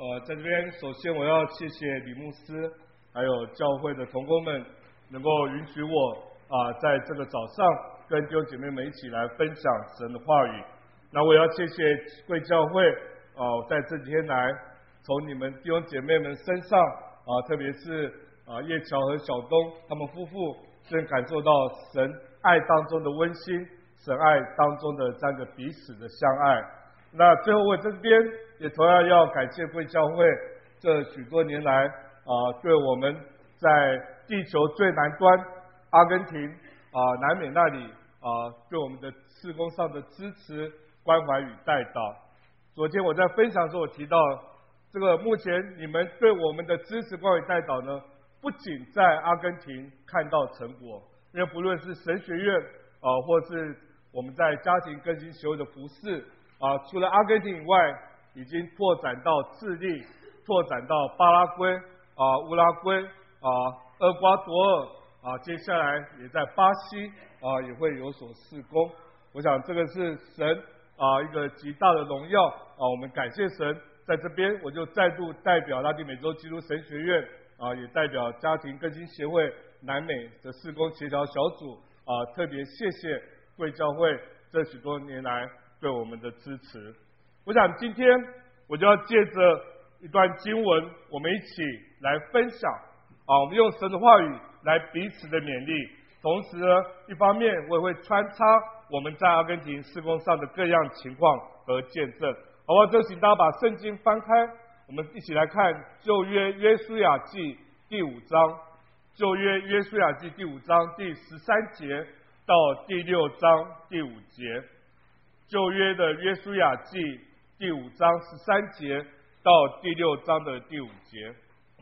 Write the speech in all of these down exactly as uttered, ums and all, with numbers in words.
呃，在这边首先我要谢谢李牧师，还有教会的同工们，能够允许我啊、呃，在这个早上跟弟兄姐妹们一起来分享神的话语。那我也要谢谢贵教会啊、呃，在这几天来，从你们弟兄姐妹们身上啊、呃，特别是啊、呃、叶乔和小东他们夫妇，真感受到神爱当中的温馨，神爱当中的这样的彼此的相爱。那最后我这边也同样要感谢贵教会这许多年来啊、呃，对我们在地球最南端阿根廷啊、呃、南美那里啊、呃，对我们的事工上的支持、关怀与带导。昨天我在分享的时候，我提到这个目前你们对我们的支持、关怀与带导呢，不仅在阿根廷看到成果，因为不论是神学院啊、呃，或是我们在家庭更新协会的服事。啊，除了阿根廷以外，已经拓展到智利，拓展到巴拉圭、啊乌拉圭、啊厄瓜多尔，啊接下来也在巴西啊也会有所事工。我想这个是神啊一个极大的荣耀啊，我们感谢神。在这边我就再度代表拉丁美洲基督神学院啊，也代表家庭更新协会南美的事工协调小组啊，特别谢谢贵教会这许多年来对我们的支持。我想今天我就要借着一段经文，我们一起来分享啊，我们用神的话语来彼此的勉励。同时呢，一方面我也会穿插我们在阿根廷事工上的各样情况和见证。好不好？就请大家把圣经翻开，我们一起来看旧约约书亚记第五章，旧约约书亚记第五章第十三节到第六章第五节。旧约的约书亚记第五章十三节到第六章的第五节，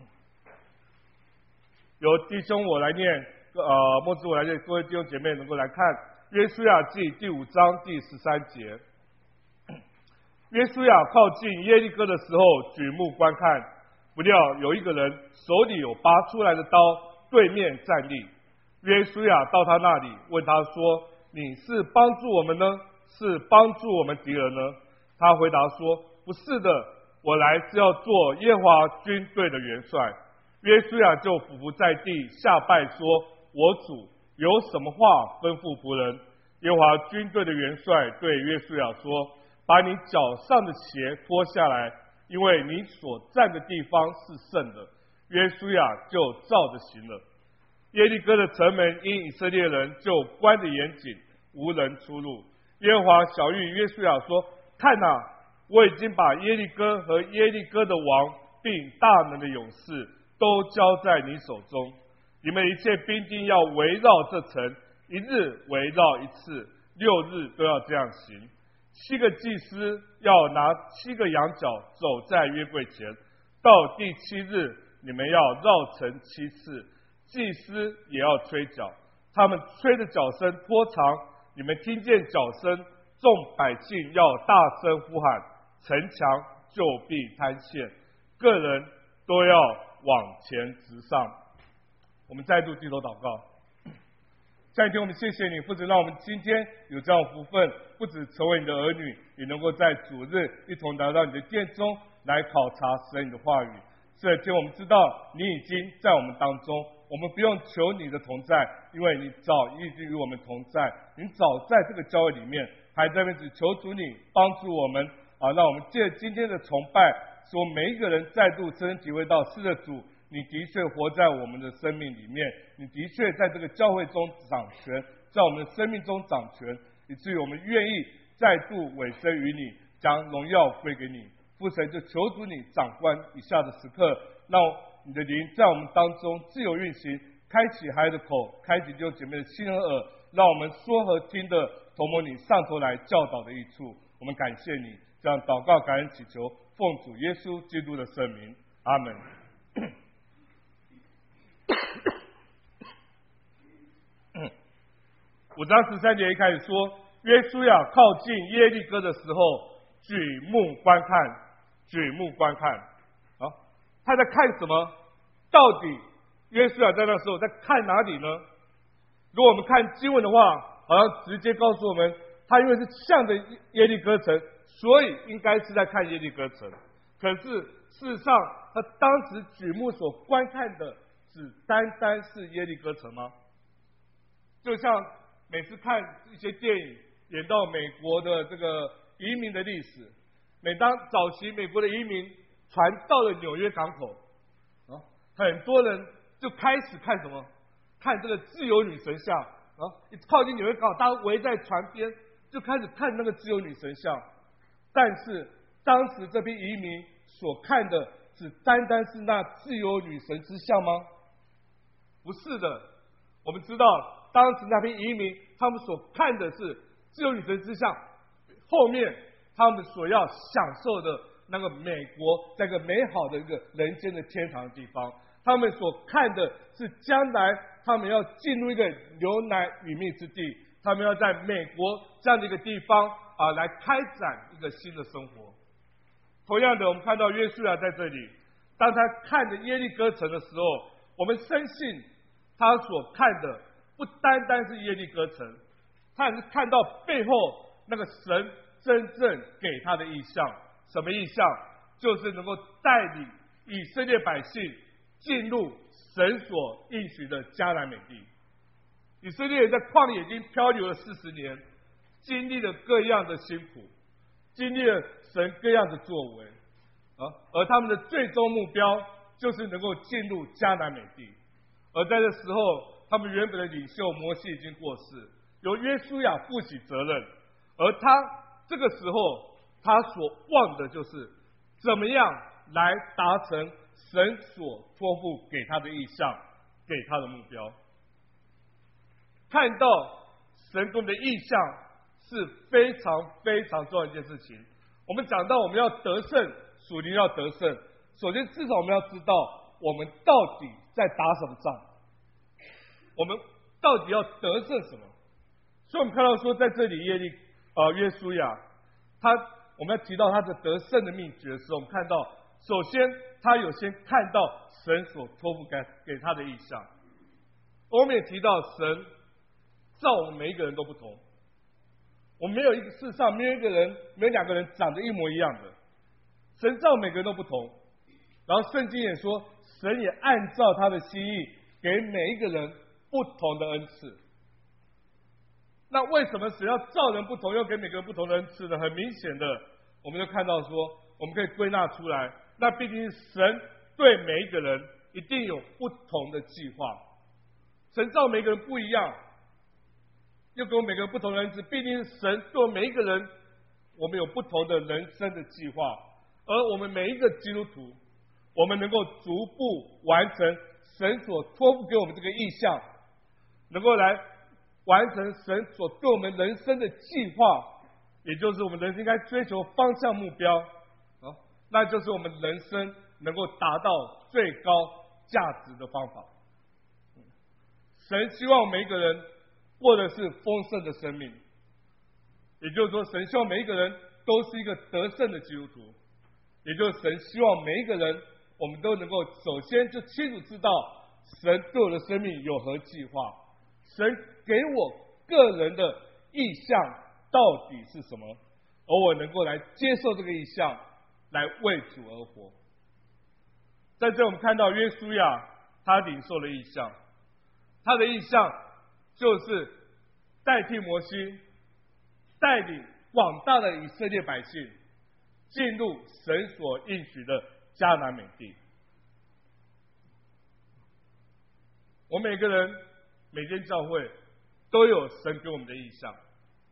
由弟兄我来念，呃，牧师我来念，各位弟兄姐妹能够来看约书亚记第五章第十三节。约书亚靠近耶利哥的时候，举目观看，不料有一个人手里有拔出来的刀，对面站立。约书亚到他那里，问他说：“你是帮助我们呢？是帮助我们敌人呢？”他回答说：“不是的，我来是要做耶和华军队的元帅。”约书亚就俯伏在地下拜说：“我主有什么话吩咐仆人？”耶和华军队的元帅对约书亚说：“把你脚上的鞋脱下来，因为你所站的地方是圣的。”约书亚就照着行了。耶利哥的城门因以色列人就关得严谨，无人出入。耶和华晓谕约书亚说：“看哪，我已经把耶利哥和耶利哥的王并大能的勇士都交在你手中。你们一切兵丁要围绕这城，一日围绕一次，六日都要这样行。七个祭司要拿七个羊角走在约柜前，到第七日你们要绕城七次，祭司也要吹角，他们吹的角声拖长，你们听见角声，众百姓要大声呼喊，城墙就必坍陷，个人都要往前直上。”我们再度低头祷告。下一天我们谢谢你，不止让我们今天有这样的福分，不止成为你的儿女，也能够在主日一同来到你的殿中来考察神你的话语。这天我们知道你已经在我们当中，我们不用求你的同在，因为你早已经与我们同在，你早在这个教会里面，还在那边只求主你帮助我们啊，让我们借今天的崇拜，使我们每一个人再度深体会到，是的主，你的确活在我们的生命里面，你的确在这个教会中掌权，在我们的生命中掌权，以至于我们愿意再度委身于你，将荣耀归给你。父神，就求主你掌管以下的时刻，让你的灵在我们当中自由运行，开启孩子的口，开启弟兄姐妹的心和耳，让我们说和听的同谋你上头来教导的益处。我们感谢你，这样祷告感恩祈求，奉主耶稣基督的圣名，阿门。五章十三节一开始说，约书亚靠近耶利哥的时候，举目观看，举目观看。啊，他在看什么？到底约书亚在那时候在看哪里呢？如果我们看经文的话，好像直接告诉我们，他因为是向着耶利哥城，所以应该是在看耶利哥城。 可是事实上，他当时举目所观看的，只单单是耶利哥城吗？就像每次看一些电影演到美国的这个移民的历史，每当早期美国的移民船到了纽约港口，啊，很多人就开始看什么？看这个自由女神像啊！一靠近纽约港口，大家围在船边就开始看那个自由女神像。但是当时这批移民所看的，只单单是那自由女神之像吗？不是的，我们知道当时那批移民他们所看的是自由女神之像后面他们所要享受的那个美国这个美好的一个人间的天堂的地方，他们所看的是将来他们要进入一个牛奶与蜜之地，他们要在美国这样的一个地方啊来开展一个新的生活。同样的，我们看到约书亚在这里，当他看着耶利哥城的时候，我们深信他所看的不单单是耶利哥城，他也是看到背后那个神真正给他的意象。什么意象？就是能够带领以色列百姓进入神所应许的迦南美地。以色列在旷野已经漂流了四十年，经历了各样的辛苦，经历了神各样的作为啊，而他们的最终目标就是能够进入迦南美地。而在这时候，他们原本的领袖摩西已经过世，由约书亚负起责任，而他这个时候他所望的就是怎么样来达成神所托付给他的意向，给他的目标。看到神给我们的意向是非常非常重要的一件事情。我们讲到我们要得胜，属灵要得胜，首先至少我们要知道我们到底在打什么仗，我们到底要得胜什么。所以我们看到说，在这里耶利呃约书亚，他我们要提到他的得胜的秘诀的时候，我们看到首先他有先看到神所托付给给他的意象。我们也提到神造我们每一个人都不同，我们没有一个世上没有一个人没有两个人长得一模一样的，神造每个人都不同。然后圣经也说，神也按照他的心意给每一个人不同的恩赐。那为什么神要造人不同，又给每个人不同的恩赐呢？很明显的，我们就看到说，我们可以归纳出来，那毕竟是神对每一个人一定有不同的计划。神造每个人不一样，又给我们每个人不同的恩赐，毕竟是神对每一个人，我们有不同的人生的计划。而我们每一个基督徒，我们能够逐步完成神所托付给我们这个意向，能够来完成神所对我们人生的计划，也就是我们人生应该追求方向目标啊，那就是我们人生能够达到最高价值的方法。神希望每一个人过的是丰盛的生命，也就是说，神希望每一个人都是一个得胜的基督徒，也就是神希望每一个人，我们都能够首先就清楚知道神对我的生命有何计划，神给我个人的意向到底是什么，而我能够来接受这个意向，来为主而活。在这我们看到约书亚他领受了意向，他的意向就是代替摩西，带领广大的以色列百姓进入神所应许的迦南美地。我们每个人每间教会都有神给我们的意向，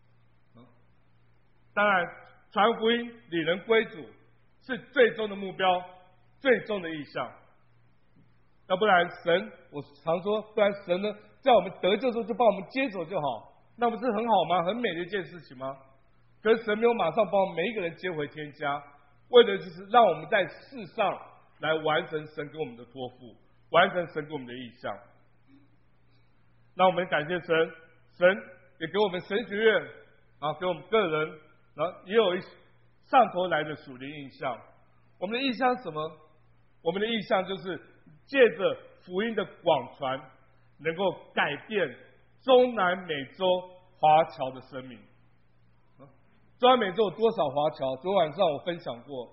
当然传福音领人归主是最终的目标，最终的意向。要不然神，我常说，不然神呢在我们得救的时候就把我们接走就好，那不是很好吗？很美的一件事情吗？可是神没有马上把我们每一个人接回天家，为的就是让我们在世上来完成神给我们的托付，完成神给我们的意向。那我们感谢神，神也给我们神学院啊，给我们个人啊，也有一上头来的属灵意向。我们的意向是什么？我们的意向就是借着福音的广传，能够改变中南美洲华侨的生命。中南美洲有多少华侨？昨晚上我分享过，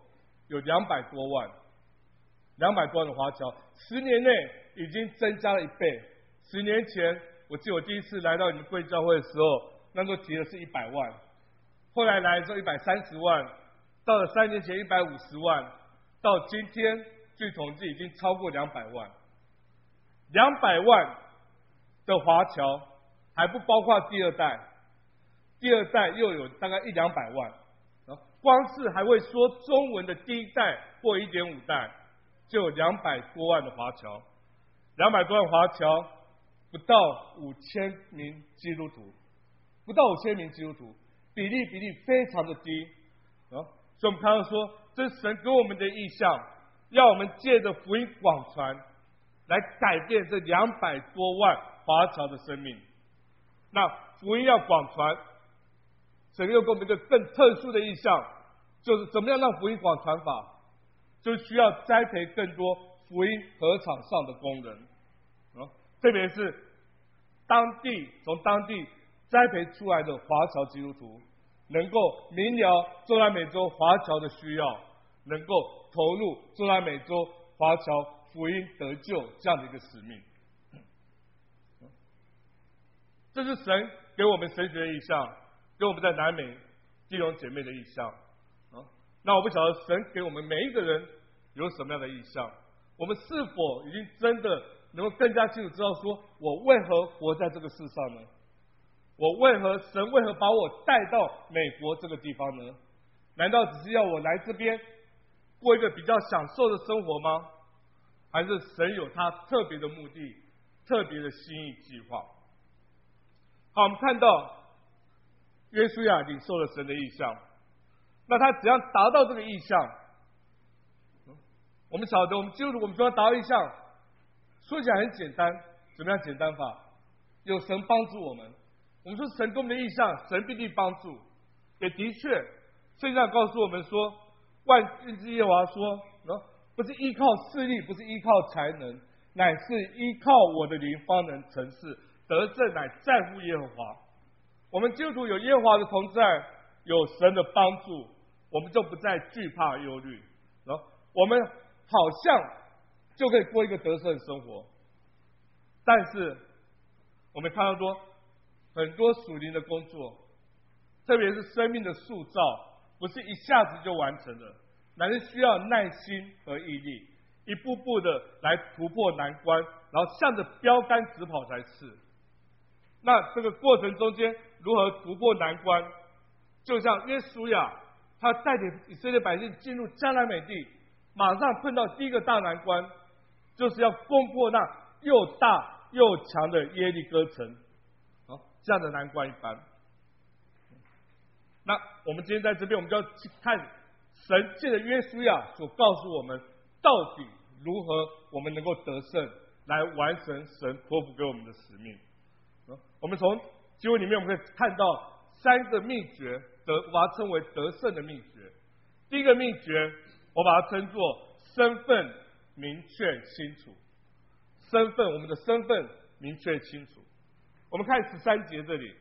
有两百多万，两百多万的华侨，十年内已经增加了一倍。十年前，我记得我第一次来到你们贵教会的时候，那时候提的是一百万，后来来的时候一百三十万，到了三年前一百五十万，到今天据统计已经超过两百万。两百万的华侨还不包括第二代，第二代又有大概一两百万，光是还会说中文的第一代或一点五代，就有两百多万的华侨，两百多万华侨，不到五千名基督徒，不到五千名基督徒，比例比例非常的低啊！所以我们看到说，这是神给我们的意象，要我们借着福音广传，来改变这两百多万华侨的生命。那福音要广传，神又给我们一个更特殊的意象，就是怎么样让福音广传法，就需要栽培更多福音禾场上的工人啊，特别是当地从当地栽培出来的华侨基督徒，能够明了中南美洲华侨的需要，能够投入中南美洲华侨福音得救这样的一个使命。这是神给我们神学的意象，给我们在南美弟兄姐妹的意象啊。那我不晓得神给我们每一个人有什么样的意象，我们是否已经真的能够更加清楚知道说，我为何活在这个世上呢？我为何神为何把我带到美国这个地方呢？难道只是要我来这边过一个比较享受的生活吗？还是神有他特别的目的，特别的心意计划？好，我们看到约书亚领受了神的意象，那他怎样达到这个意象？我们晓得，我们基督徒我们说要达到意象，说起来很简单，怎么样简单法？有神帮助我们。我们说神给我们的意象，神必定帮助。也的确，圣经上告诉我们说，万军之耶和华说，不是依靠势力，不是依靠才能，乃是依靠我的灵方能成事。得胜乃在乎耶和华。我们基督徒有耶和华的同在，有神的帮助，我们就不再惧怕忧虑，我们好像就可以过一个得胜的生活。但是我们看到说，很多属灵的工作，特别是生命的塑造，不是一下子就完成的，乃是需要耐心和毅力，一步步的来突破难关，然后向着标杆直跑才是。那这个过程中间如何突破难关，就像约书亚他带领以色列百姓进入迦南美地，马上碰到第一个大难关，就是要攻破那又大又强的耶利哥城，啊，这样的难关一般。那我们今天在这边，我们就要去看神借着约书亚所告诉我们，到底如何我们能够得胜，来完成神托付给我们的使命。我们从经文里面我们可以看到三个秘诀，得我把它称为得胜的秘诀。第一个秘诀，我把它称作身份明确清楚。身份，我们的身份明确清楚。我们看十三节这里，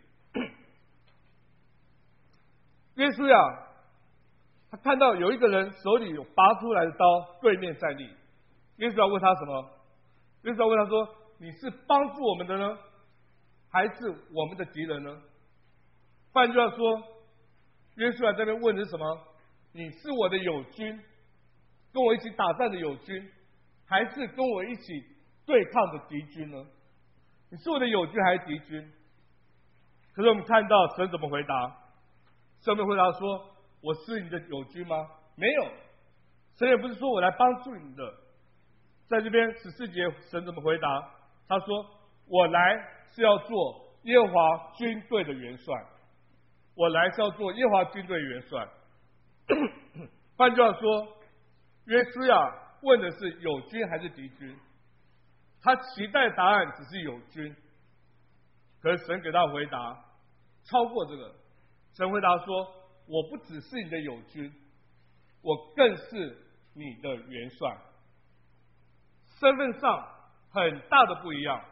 约书亚他看到有一个人手里有拔出来的刀，对面站立。约书亚问他什么？约书亚问他说：“你是帮助我们的呢，还是我们的敌人呢？”换句话说，约书亚这边问的是什么？你是我的友军，跟我一起打仗的友军，还是跟我一起对抗的敌军呢？你是我的友军还是敌军？可是我们看到神怎么回答？神没回答说：“我是你的友军吗？”没有，神也不是说我来帮助你的。在这边十四节，神怎么回答？他说：“我来是要做耶和华军队的元帅。”我来是要做耶和华军队的元帅。换句话说，约书亚问的是友军还是敌军？他期待答案只是友军，可是神给他回答超过这个。神回答说：“我不只是你的友军，我更是你的元帅。”身份上很大的不一样。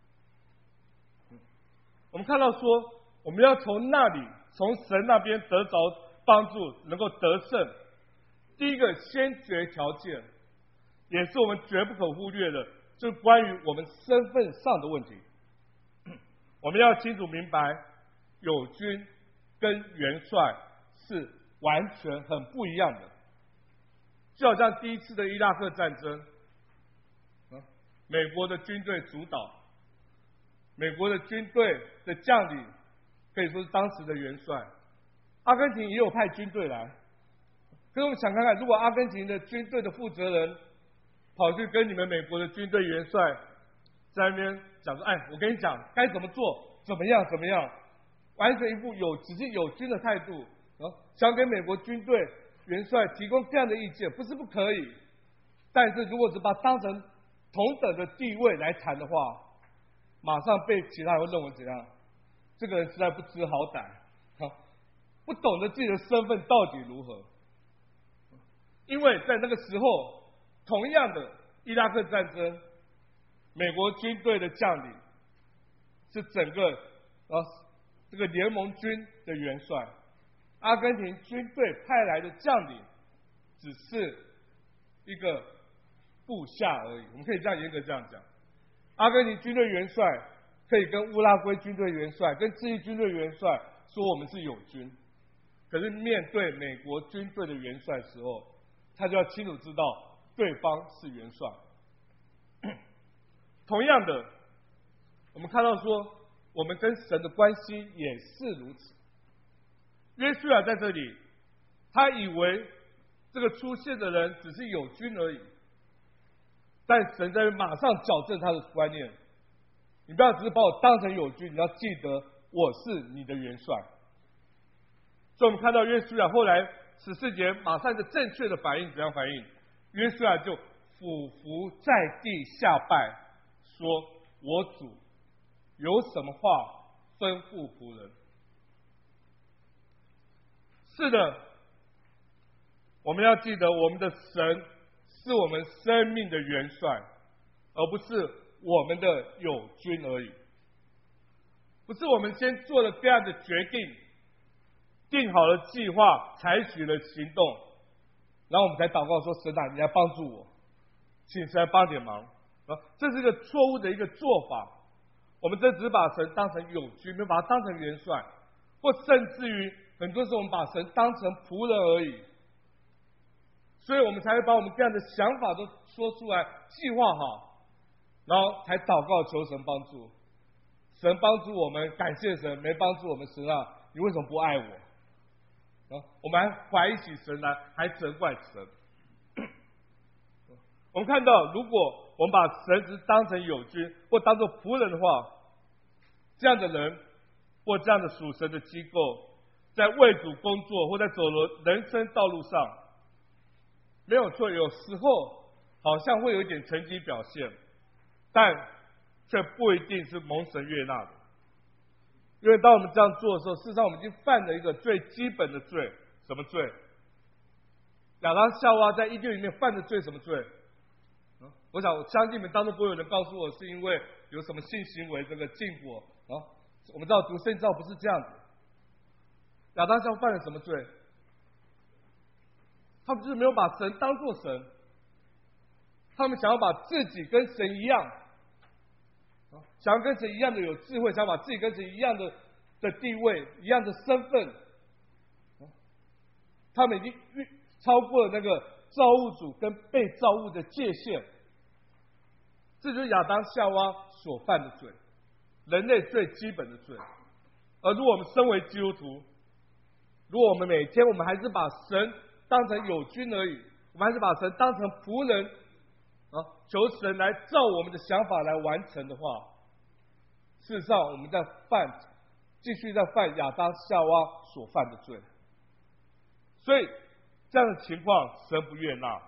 我们看到说，我们要从那里，从神那边得着帮助，能够得胜， 第一个先决条件，也是我们绝不可忽略的，就是关于我们身份上的问题。我们要清楚明白，友军跟元帅是完全很不一样的。就好像第一次的伊拉克战争，美国的军队主导，美国的军队的将领可以说是当时的元帅。阿根廷也有派军队来，可是我们想看看，如果阿根廷的军队的负责人跑去跟你们美国的军队元帅在那边讲说，哎，我跟你讲该怎么做，怎么样怎么样，完全一副有只是友军的态度，啊，想给美国军队元帅提供这样的意见，不是不可以，但是如果只把它当成同等的地位来谈的话，马上被其他人会认为怎样？这个人实在不知好歹，啊，不懂得自己的身份到底如何。因为在那个时候，同样的伊拉克战争，美国军队的将领是整个啊这个联盟军的元帅，阿根廷军队派来的将领只是一个部下而已。我们可以这样严格这样讲，阿根廷军队元帅可以跟乌拉圭军队元帅、跟智利军队元帅说我们是友军，可是面对美国军队的元帅的时候，他就要清楚知道对方是元帅。同样的，我们看到说，我们跟神的关系也是如此。约书亚在这里，他以为这个出现的人只是友军而已，但神在马上矫正他的观念，你不要只是把我当成友军，你要记得我是你的元帅。所以我们看到约书亚后来十四节马上就正确的反应，怎样反应？约书亚就俯伏在地下拜，说：我主有什么话吩咐仆人？是的，我们要记得，我们的神是我们生命的元帅，而不是我们的友军而已。不是我们先做了这样的决定，定好了计划，采取了行动，然后我们才祷告说：神啊，你来帮助我，请神来帮点忙。啊，这是一个错误的一个做法。我们这只是把神当成友军，没有把他当成元帅，或甚至于很多时候我们把神当成仆人而已。所以我们才会把我们这样的想法都说出来，计划好，然后才祷告求神帮助。神帮助我们，感谢神；没帮助我们，神啊，你为什么不爱我？啊，我们还怀疑起神来，还责怪神。我们看到，如果我们把神只当成友军或当作仆人的话，这样的人或这样的属神的机构，在为主工作或在走的人生道路上，没有错，有时候好像会有一点成绩表现，但却不一定是蒙神悦纳的。因为当我们这样做的时候，事实上我们已经犯了一个最基本的罪。什么罪？亚当夏娃在伊甸里面犯的罪，什么罪？我想，我相信你们当中不会有人告诉我是因为有什么性行为这个禁果啊。我们知道读圣经不是这样子。亚当夏娃犯了什么罪？他们就是没有把神当作神，他们想要把自己跟神一样，想要跟神一样的有智慧，想要把自己跟神一样的的地位、一样的身份，他们已经超过了那个造物主跟被造物的界限。这就是亚当夏娃所犯的罪，人类最基本的罪。而如果我们身为基督徒，如果我们每天我们还是把神当成友军而已，我们还是把神当成仆人啊，求神来照我们的想法来完成的话，事实上我们在犯，继续在犯亚当夏娃所犯的罪。所以这样的情况神不悦纳。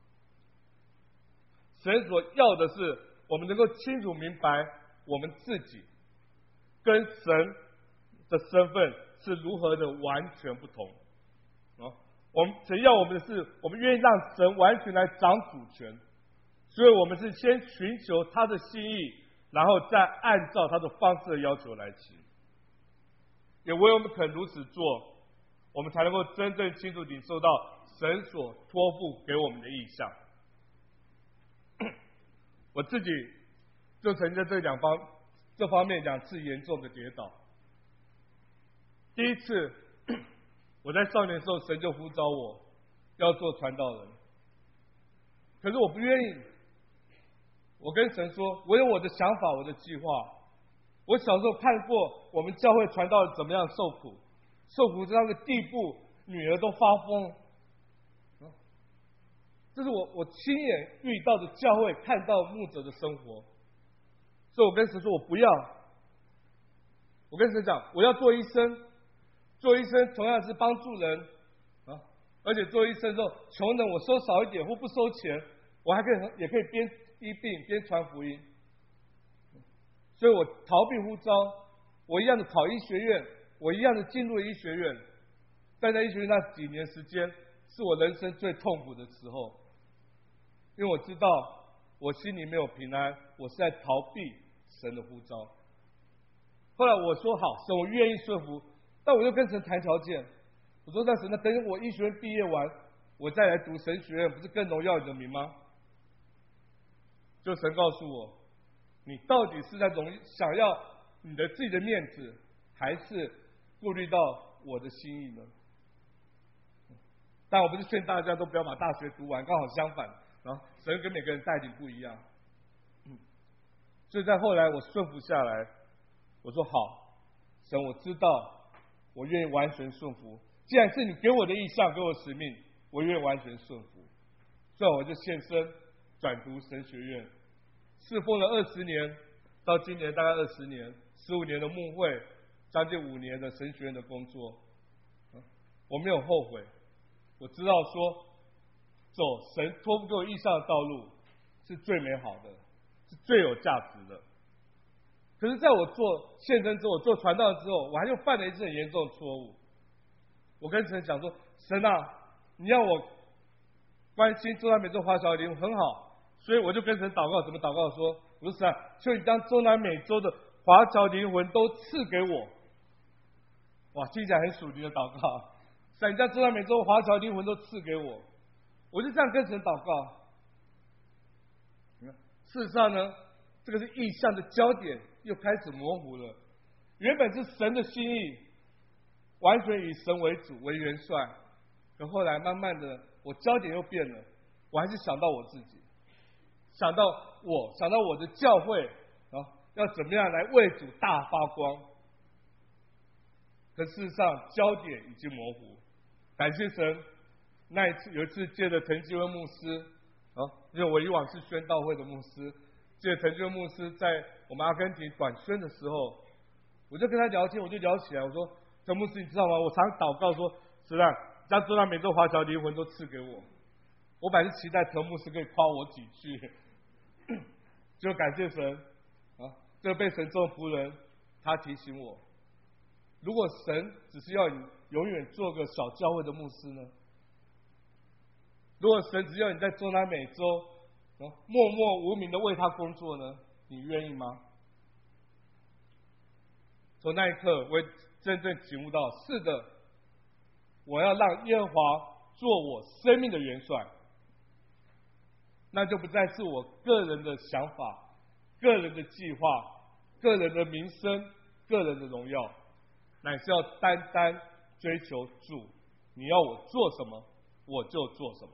神所要的是我们能够清楚明白我们自己跟神的身份是如何的完全不同。我们神要我们的是，我们愿意让神完全来掌主权，所以我们是先寻求他的心意，然后再按照他的方式的要求来行。也唯有我们肯如此做，我们才能够真正清楚领受到神所托付给我们的意象。我自己就曾经在这两方这方面两次严重的跌倒。第一次，我在少年的时候，神就呼召我要做传道人，可是我不愿意。我跟神说，我有我的想法，我的计划。我小时候看过我们教会传道人怎么样受苦，受苦到那个地步，女儿都发疯。这是我我亲眼遇到的教会，看到牧者的生活，所以我跟神说，我不要。我跟神讲，我要做医生，做医生同样是帮助人啊，而且做医生之后，穷人我收少一点或不收钱，我还可以也可以边医病边传福音。所以我逃避呼召，我一样的考医学院，我一样的进入了医学院，但在医学院那几年时间，是我人生最痛苦的时候，因为我知道我心里没有平安，我是在逃避神的呼召。后来我说好，神我愿意顺服，但我又跟神谈条件，我说那神，那等我医学院毕业完，我再来读神学院，不是更荣耀你的名吗？就神告诉我，你到底是在荣想要你的自己的面子，还是顾虑到我的心意呢？但我不是劝大家都不要把大学读完，刚好相反，然后神跟每个人带领不一样。嗯，所以在后来我顺服下来，我说好，神我知道，我愿意完全顺服。既然是你给我的意向，给我的使命，我愿意完全顺服。所以我就献身转读神学院，侍奉了二十年，到今年大概二十年，十五年的牧会，将近五年的神学院的工作，我没有后悔。我知道说，走神托付给我意向的道路是最美好的，是最有价值的。可是，在我做献身之后，我做传道之后，我还又犯了一次很严重的错误。我跟神讲说：“神啊，你要我关心中南美洲华侨灵很好，所以我就跟神祷告，怎么祷告说：我说神啊，求你将中南美洲的华侨灵魂都赐给我。”哇，听起来很属灵的祷告。神将中南美洲华侨灵魂都赐给我，我就这样跟神祷告。事实上呢，这个是意象的焦点又开始模糊了。原本是神的心意，完全以神为主为元帅，可后来慢慢的，我焦点又变了，我还是想到我自己，想到我，想到我的教会啊，要怎么样来为主大发光。可事实上，焦点已经模糊。感谢神，那一次有一次借着滕基温牧师啊，因为我以往是宣道会的牧师，借着滕基温牧师在我们阿根廷短宣的时候，我就跟他聊天，我就聊起来，我说：“滕牧师，你知道吗？我常祷告说，是啊，将中南美洲华侨灵魂都赐给我。”我本来是期待滕牧师可以夸我几句，就感谢神啊，这个被神中的仆人，他提醒我。如果神只是要你永远做个小教会的牧师呢？如果神只要你在中南美洲默默无名的为他工作呢？你愿意吗？从那一刻，我真正醒悟到，是的，我要让耶和华做我生命的元帅，那就不再是我个人的想法、个人的计划、个人的名声、个人的荣耀。乃是要单单追求主，你要我做什么，我就做什么。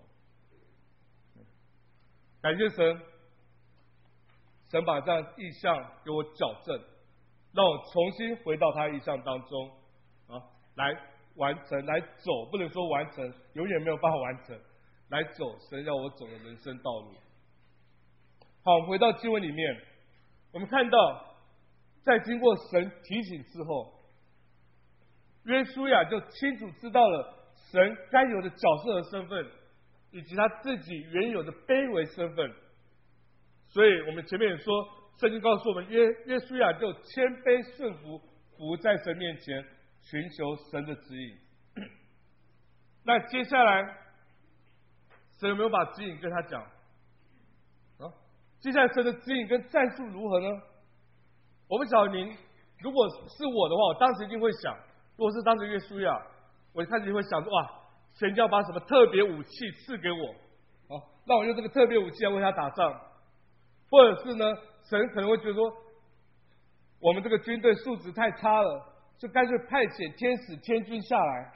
感谢神，神把这样意象给我矫正，让我重新回到他意象当中啊，来完成，来走，不能说完成，永远没有办法完成，来走神要我走的人生道路。好，我们回到经文里面，我们看到，在经过神提醒之后，约书亚就清楚知道了神该有的角色和身份，以及他自己原有的卑微身份。所以我们前面也说，圣经告诉我们，约约书亚就谦卑顺服，服在神面前，寻求神的指引。那接下来，神有没有把指引跟他讲？啊，接下来神的指引跟战术如何呢？我不晓得您，如果是我的话，我当时一定会想。如果是当时约书亚，我一开始会想说，哇， 神要把什么特别武器赐给我，啊，让我用这个特别武器来为他打仗，或者是呢，神可能会觉得说，我们这个军队素质太差了，就干脆派遣天使天军下来，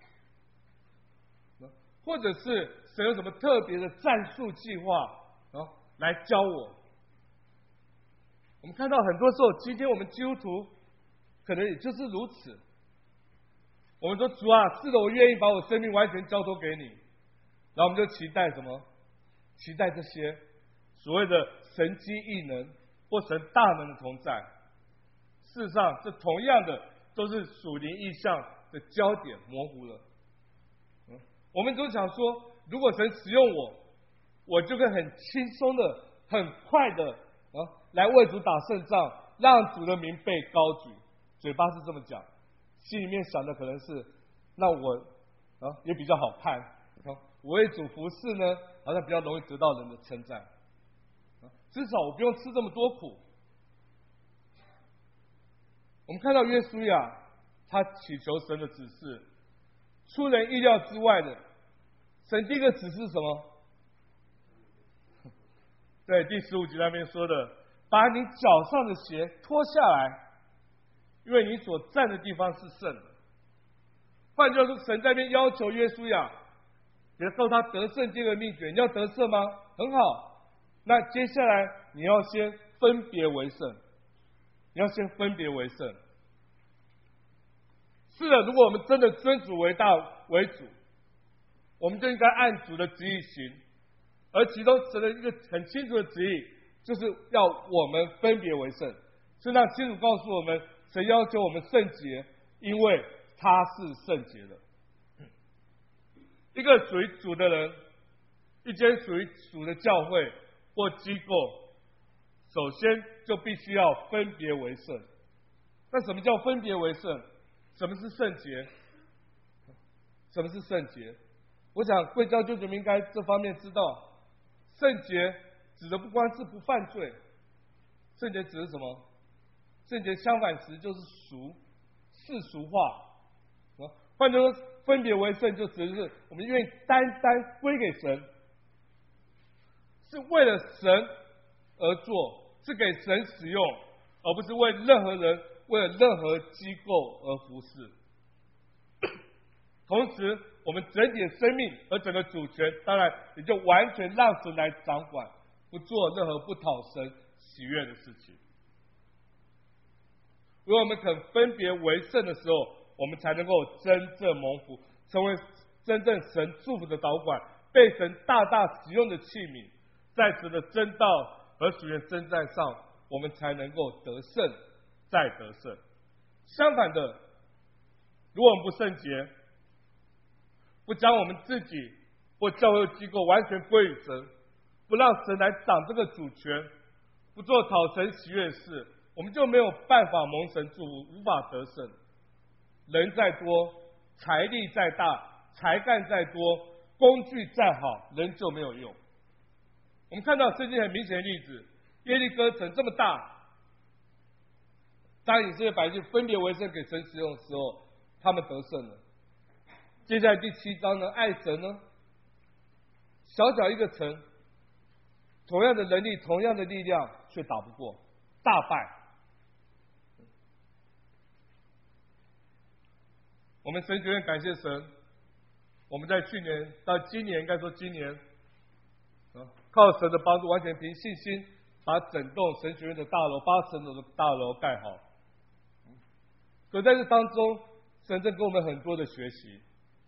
或者是神有什么特别的战术计划啊，来教我。我们看到很多时候，今天我们基督徒可能也就是如此。我们说主啊，是的，我愿意把我生命完全交托给你，然后我们就期待什么？期待这些所谓的神机异能或神大能的同在。事实上，这同样的都是属灵意象的焦点模糊了。嗯，我们都想说，如果神使用我，我就会很轻松的、很快的啊，来为主打胜仗，让主的名被高举。嘴巴是这么讲，心里面想的可能是，那我啊也比较好看，啊，我为主服侍呢，好像比较容易得到人的称赞，啊，至少我不用吃这么多苦。我们看到约书亚，他祈求神的指示，出人意料之外的，神第一个指示什么？对，第十五节那边说的，把你脚上的鞋脱下来，因为你所站的地方是圣的。换句话说，神在那边要求约书亚，也告诉他得胜这个秘诀。你要得胜吗？很好，那接下来你要先分别为圣，你要先分别为圣。是的，如果我们真的尊主为大为主，我们就应该按主的旨意行。而其中神的一个很清楚的旨意，就是要我们分别为圣，是让清楚告诉我们，神要求我们圣洁，因为他是圣洁的。一个属于主的人，一间属于主的教会或机构，首先就必须要分别为圣。那什么叫分别为圣？什么是圣洁？什么是圣洁？我想贵教弟兄们应该这方面知道。圣洁指的不光是不犯罪，圣洁指的是什么？圣洁相反词就是俗，世俗化。换句话说，分别为圣就指的是我们愿意单单归给神，是为了神而做，是给神使用，而不是为任何人、为了任何机构而服侍。同时，我们整体的生命和整个主权，当然也就完全让神来掌管，不做任何不讨神喜悦的事情。如果我们肯分别为圣的时候，我们才能够真正蒙福，成为真正神祝福的导管，被神大大使用的器皿，在神的真道和属灵征战上，我们才能够得胜，再得胜。相反的，如果我们不圣洁，不将我们自己或教会机构完全归于神，不让神来掌这个主权，不做讨神喜悦的事，我们就没有办法蒙神祝福，无法得胜。人再多，财力再大，才干再多，工具再好，人就没有用。我们看到圣经很明显的例子，耶利哥城这么大，当以色列百姓分别为圣给神使用的时候，他们得胜了。接下来第七章呢，爱神呢，小小一个城，同样的能力，同样的力量，却打不过，大败。我们神学院感谢神，我们在去年到今年，应该说今年，啊，靠神的帮助，完全凭信心把整栋神学院的大楼八层楼的大楼盖好。可在这当中，神正给我们很多的学习。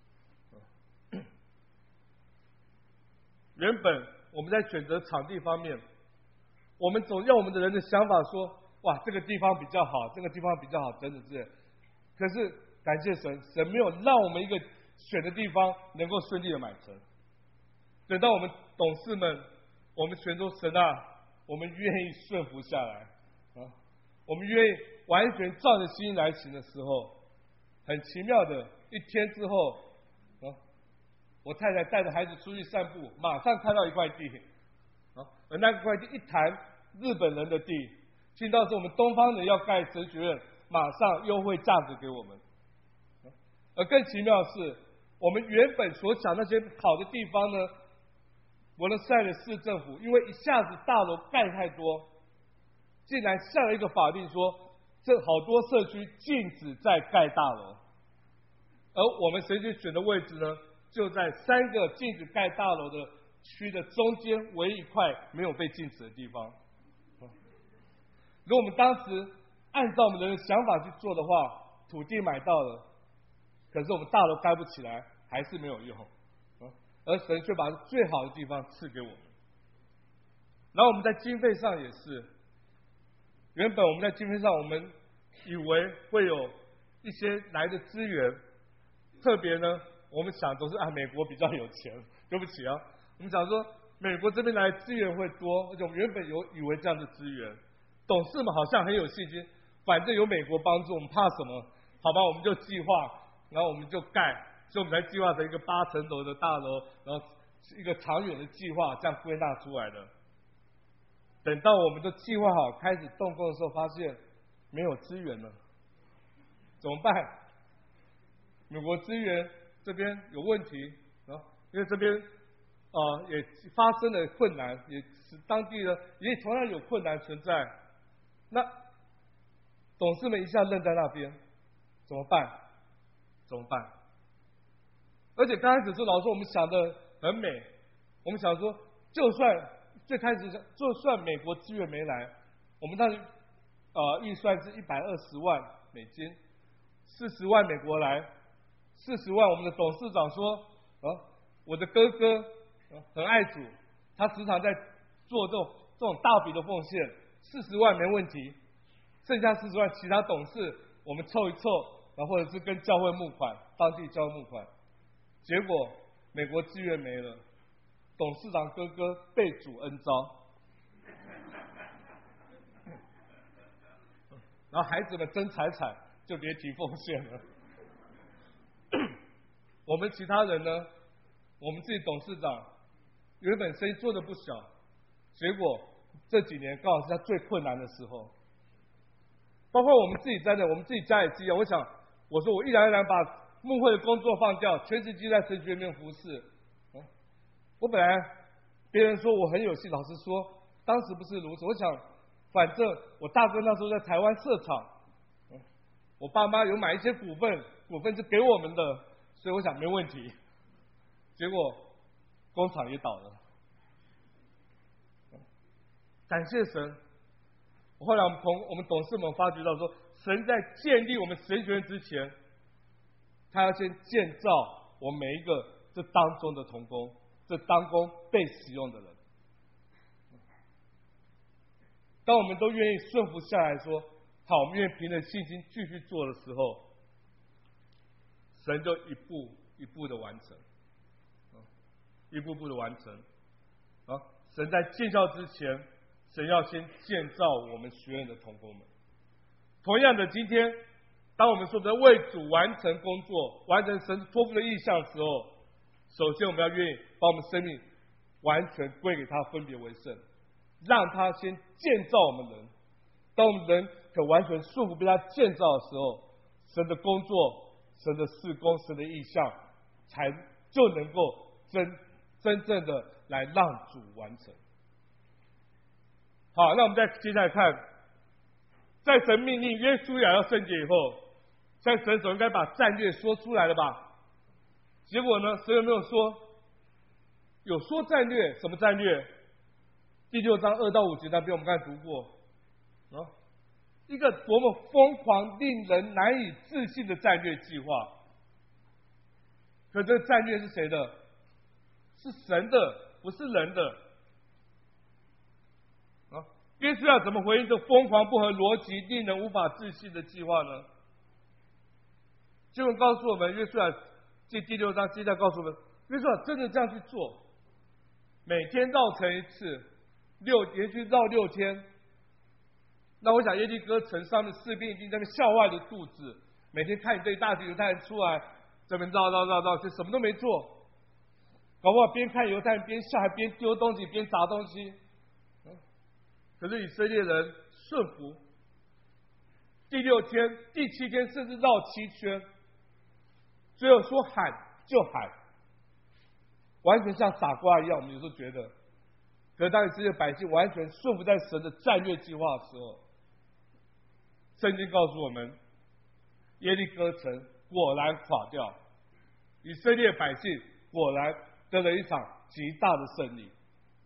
原本我们在选择场地方面，我们总要我们的人的想法说，哇，这个地方比较好，这个地方比较好，等等之类。可是感谢神，神没有让我们一个选的地方能够顺利的买成。等到我们董事们，我们全都神啊，我们愿意顺服下来啊，我们愿意完全照着心意来行的时候，很奇妙的一天之后啊，我太太带着孩子出去散步，马上看到一块地啊，而那块地一谈日本人的地，听到是我们东方人要盖神学院，马上优惠价值给我们。而更奇妙的是， 我们原本所想那些好的地方呢，伯伦塞的市政府因为一下子大楼盖太多，竟然下了一个法令说，这好多社区禁止再盖大楼。而我们神学选的位置呢，就在三个禁止盖大楼的区的中间，唯一一块没有被禁止的地方。如果我们当时按照我们人的想法去做的话，土地买到了，可是我们大楼盖不起来，还是没有用。而神却把最好的地方赐给我们。然后我们在经费上也是，原本我们在经费上，我们以为会有一些来的资源，特别呢，我们想都是啊，美国比较有钱，对不起啊，我们想说美国这边来的资源会多，而且我们原本有以为这样的资源，董事们好像很有信心，反正有美国帮助，我们怕什么？好吧，我们就计划，然后我们就盖，所以我们才计划成一个八层楼的大楼，然后一个长远的计划，这样归纳出来的。等到我们都计划好开始动工的时候，发现没有资源了，怎么办？美国资源这边有问题啊，因为这边啊、呃、也发生了困难，也使当地呢也同样有困难存在。那董事们一下愣在那边，怎么办？怎么办？而且刚开始说，老师我们想的很美，我们想说，就算最开始就算美国资源没来，我们当时呃预算是一百二十万美金，四十万美国来，四十万我们的董事长说，啊，我的哥哥、啊、很爱主，他时常在做这种这种大笔的奉献，四十万没问题，剩下四十万其他董事我们凑一凑，然后或者是跟教会募款，当地教会募款，结果美国资源没了，董事长哥哥被主恩召，然后孩子们争财产，就别提奉献了。我们其他人呢，我们自己董事长原本生意做得不小，结果这几年刚好是他最困难的时候。包括我们自己在内，我们自己家也是一样。我想，我说我一然一然把牧会的工作放掉，全时积在神学里面服侍。嗯，我本来别人说我很有戏，老实说，当时不是如此。我想，反正我大哥那时候在台湾设厂，嗯，我爸妈有买一些股份，股份是给我们的，所以我想没问题。结果工厂也倒了。嗯，感谢神。后来我们同我们董事们发觉到说，神在建立我们神学院之前，他要先建造我们每一个这当中的同工，这当中被使用的人。当我们都愿意顺服下来说，好，我们愿意凭着信心继续做的时候，神就一步一步的完成，一步步的完成。啊，神在建造之前，神要先建造我们学院的同工们。同样的，今天当我们说的为主完成工作、完成神托付的意向的时候，首先我们要愿意把我们生命完全归给他，分别为圣，让他先建造我们人。当我们人可完全顺服被他建造的时候，神的工作、神的事工、神的意向，才就能够真真正的来让主完成。好，那我们再接下来看，在神命令约书亚要圣洁以后，在神手应该把战略说出来了吧？结果呢，神有没有说？有说战略，什么战略？第六章二到五节那边我们刚才读过，啊，一个多么疯狂、令人难以置信的战略计划。可这个战略是谁的？是神的，不是人的。约书亚怎么回应这疯狂、不合逻辑、令人无法置信的计划呢？经文告诉我们，约书亚这第六章接下来告诉我们，约书亚真的这样去做，每天绕城一次，六连续绕六天。那我想耶利哥城上面士兵已经在那边笑坏了肚子，每天看一堆大批犹太人出来，这边绕绕绕绕，就什么都没做，搞不好边看犹太人边笑，还边丢东西边砸东西。可是以色列人顺服，第六天、第七天甚至绕七圈，最后说喊就喊，完全像傻瓜一样。我们有时候觉得，可是当以色列百姓完全顺服在神的战略计划的时候，圣经告诉我们，耶利哥城果然垮掉，以色列百姓果然得了一场极大的胜利。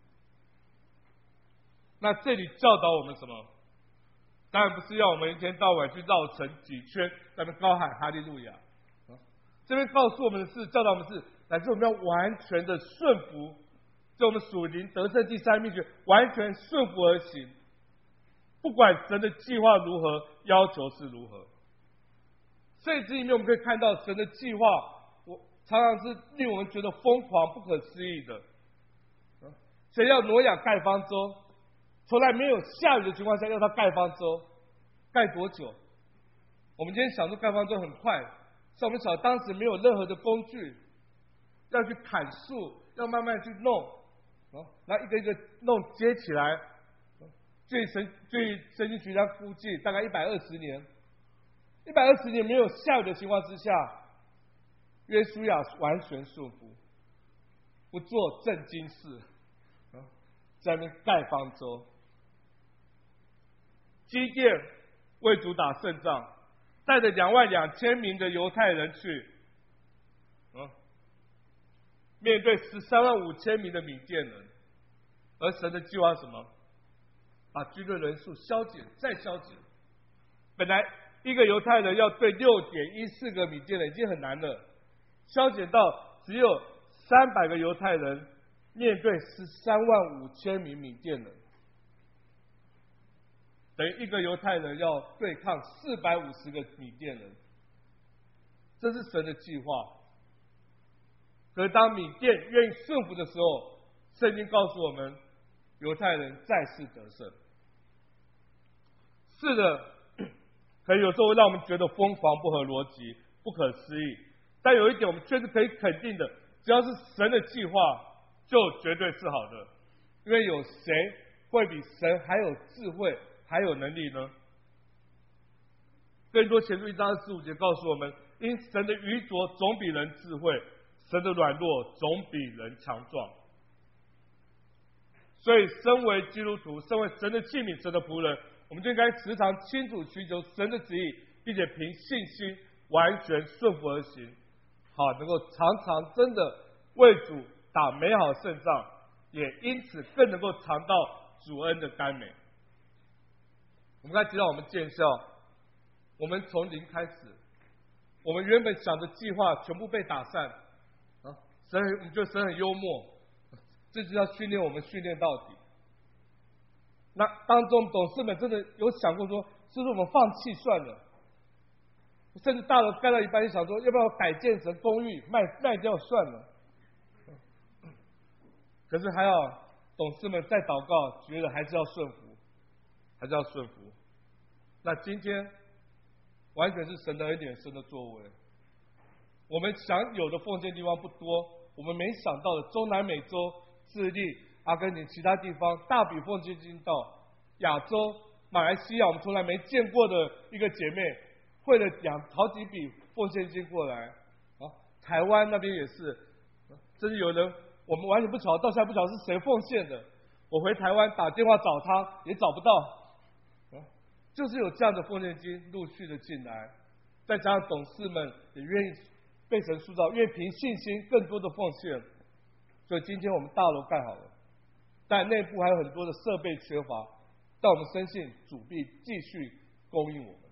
那这里教导我们什么？当然不是要我们一天到晚去绕城几圈，在那边高喊哈利路亚。这边告诉我们的是，教导我们是，乃至我们要完全的顺服，就我们属灵得胜第三秘诀，完全顺服而行。不管神的计划如何，要求是如何。这里面我们可以看到神的计划，我常常是令我们觉得疯狂、不可思议的。神要挪亚盖方舟，从来没有下雨的情况下要他盖方舟，盖多久？我们今天想说盖方舟很快，像我们想当时没有任何的工具，要去砍树，要慢慢去弄，然后一个一个弄接起来。据神据神经学家估计，大概一百二十年，一百二十年没有下雨的情况之下，约书亚完全顺服，不做正经事，在那边盖方舟。基甸为主打胜仗，带着两万两千名的犹太人去，嗯，面对十三万五千名的缅甸人，而神的计划是什么？把军队人数削减再削减。本来一个犹太人要对六点一四个缅甸人已经很难了，削减到只有三百个犹太人面对十三万五千名缅甸人，等于一个犹太人要对抗四百五十个缅甸人，这是神的计划。可是当缅甸愿意顺服的时候，圣经告诉我们，犹太人再次得胜。是的，可能有时候会让我们觉得疯狂、不合逻辑、不可思议，但有一点我们确实可以肯定的，只要是神的计划，就绝对是好的。因为有谁会比神还有智慧、还有能力呢？更多前书一章二十五节告诉我们，因神的愚拙总比人智慧，神的软弱总比人强壮。所以身为基督徒，身为神的器皿、神的仆人，我们就应该时常清楚寻求神的旨意，并且凭信心完全顺服而行，好能够常常真的为主打美好胜仗，也因此更能够尝到主恩的甘美。我们刚才提到我们建校，我们从零开始，我们原本想的计划全部被打散啊！神，我们觉得神很幽默，这就要训练我们训练到底。那当中董事们真的有想过说，是不是我们放弃算了？甚至大楼盖到一半，就想说，要不要改建成公寓，卖卖掉算了？可是还好，董事们再祷告，觉得还是要顺服，还是要顺服。那今天完全是神的恩典，神的作为。我们想有的奉献地方不多，我们没想到的中南美洲、智利、阿根廷其他地方大笔奉献金到亚洲、马来西亚，我们从来没见过的一个姐妹汇了两好几笔奉献金过来啊。台湾那边也是，甚至有人我们完全不晓得，到现在不晓得是谁奉献的。我回台湾打电话找他也找不到，啊，就是有这样的奉献金陆续的进来，再加上董事们也愿意被神塑造，愿意凭信心更多的奉献，所以今天我们大楼盖好了，但内部还有很多的设备缺乏，但我们深信主必继续供应我们。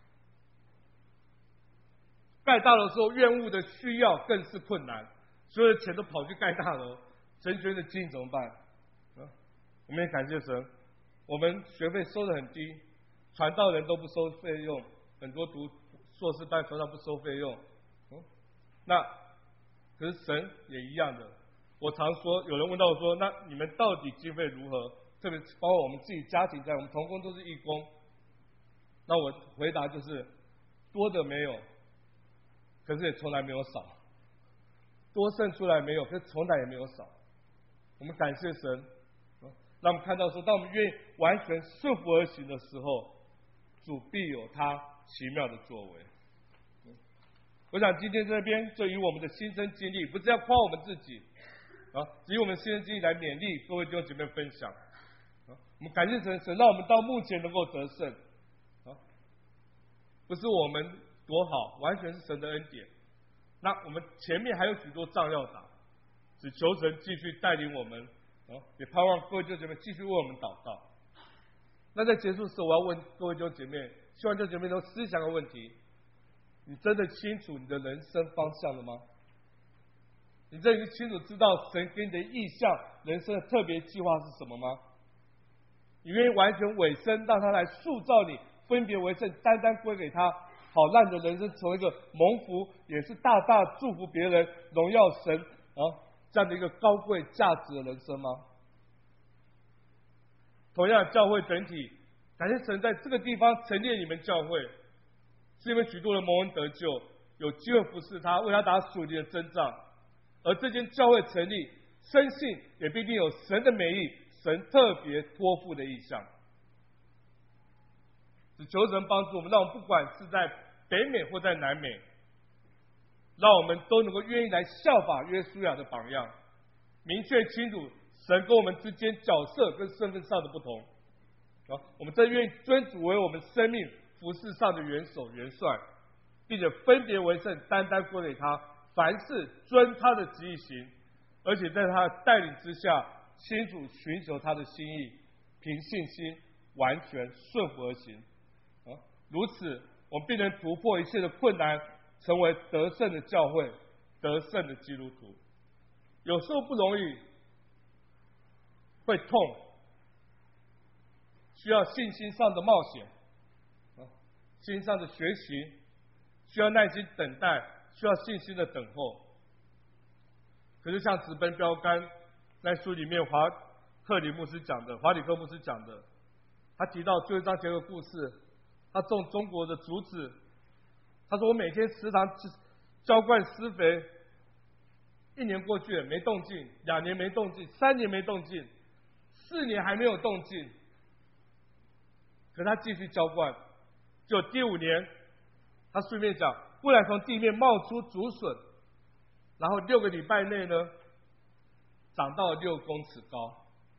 盖大楼的时候，院务的需要更是困难，所有的钱都跑去盖大楼，成全的经营怎么办？啊，我们也感谢神，我们学费收得很低，传道人都不收费用，很多读硕士班常常不收费用。嗯，那可是神也一样的。我常说，有人问到我说，那你们到底经费如何？特别包括我们自己家庭在，我们同工都是义工。那我回答就是，多的没有，可是也从来没有少。多剩出来没有，可是从来也没有少。我们感谢神，让我们看到说，当我们愿意完全顺服而行的时候，主必有他奇妙的作为。 我想今天这边就以我们的亲身经历，不是要夸我们自己啊，只以我们亲身经历来勉励各位弟兄姐妹分享啊。我们感谢神，神让我们到目前能够得胜啊，不是我们多好，完全是神的恩典。那我们前面还有许多仗要打，只求神继续带领我们啊，也盼望各位弟兄姐妹继续为我们祷告。那在结束时，我要问各位弟兄姐妹，希望弟兄姐妹都思想个问题：你真的清楚你的人生方向了吗？你真的清楚知道神给你的意向、人生的特别计划是什么吗？你愿意完全委身，让他来塑造你，分别为圣，单单归给他，好让你的人生成为一个蒙福，也是大大祝福别人、荣耀神啊这样的一个高贵价值的人生吗？同样，教会整体，感谢神在这个地方成立你们教会，是因为许多人蒙恩得救，有机会服侍他，为他打属灵的征战。而这间教会成立，深信也必定有神的美意，神特别托付的意向。只求神帮助我们，让我们不管是在北美或在南美，让我们都能够愿意来效法约书亚的榜样，明确清楚神跟我们之间角色跟身份上的不同。啊，我们真愿意尊主为我们生命服事上的元首元帅，并且分别为圣，单单归给他，凡事遵他的旨意行，而且在他的带领之下，清楚寻求他的心意，凭信心完全顺服而行。啊，如此，我们必能突破一切的困难，成为得胜的教会，得胜的基督徒。有时候不容易，会痛，需要信心上的冒险，啊，信心上的学习，需要耐心等待，需要信心的等候。可是像直奔标杆在书里面，华克里牧师讲的，华里克牧师讲的，他提到最后一章节的故事，他种中国的竹子，他说我每天食堂浇灌施肥，一年过去了没动静，两年没动静，三年没动静，四年还没有动静，可他继续浇灌，就第五年，他顺便讲，忽然从地面冒出竹笋，然后六个礼拜内呢，长到六公尺高。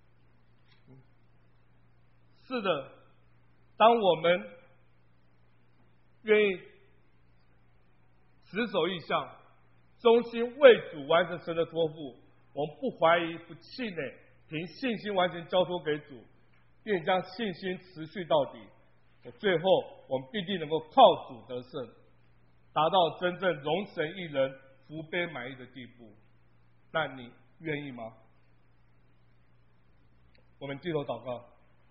是的，当我们愿意持守意向，忠心为主完成神的托付，我们不怀疑、不气馁，凭信心完全交托给主，并将信心持续到底。最后，我们必定能够靠主得胜，达到真正荣神益人、福杯满溢的地步。那你愿意吗？我们低头祷告。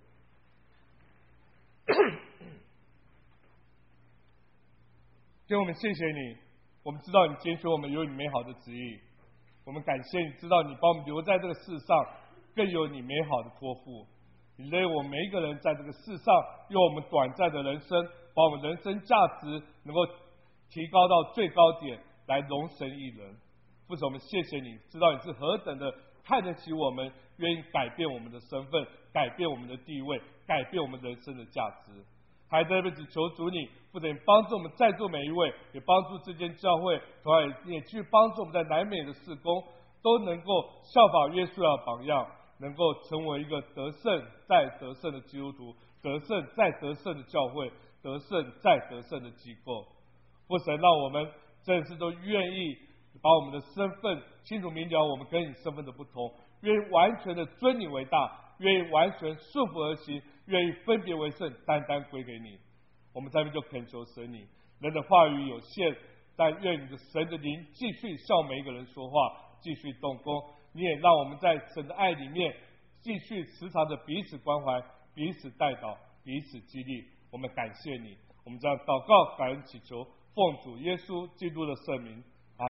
天，我们谢谢你，我们知道你拣选我们有你美好的旨意，我们感谢你知道你把我们留在这个世上，更有你美好的托付。你累我们每一个人在这个世上，用我们短暂的人生，把我们人生价值能够提高到最高点，来荣神益人。父神，我们谢谢你，知道你是何等的看得起我们，愿意改变我们的身份，改变我们的地位，改变我们人生的价值。还在这里求主你，不仅帮助我们在座每一位，也帮助这间教会，同样也去帮助我们在南美的事工，都能够效法约书亚榜样，能够成为一个得胜再得胜的基督徒，得胜再得胜的教会，得胜再得胜的机构。父神，让我们真是都愿意把我们的身份清楚明了，我们跟你身份的不同，愿意完全的尊你为大，愿意完全顺服而行，愿意分别为圣，单单归给你。我们在这边就恳求神你，人的话语有限，但愿你的神的灵继续向每一个人说话，继续动工。你也让我们在神的爱里面继续时常的彼此关怀，彼此带导，彼此激励。我们感谢你，我们这样祷告感恩祈求，奉主耶稣基督的圣名。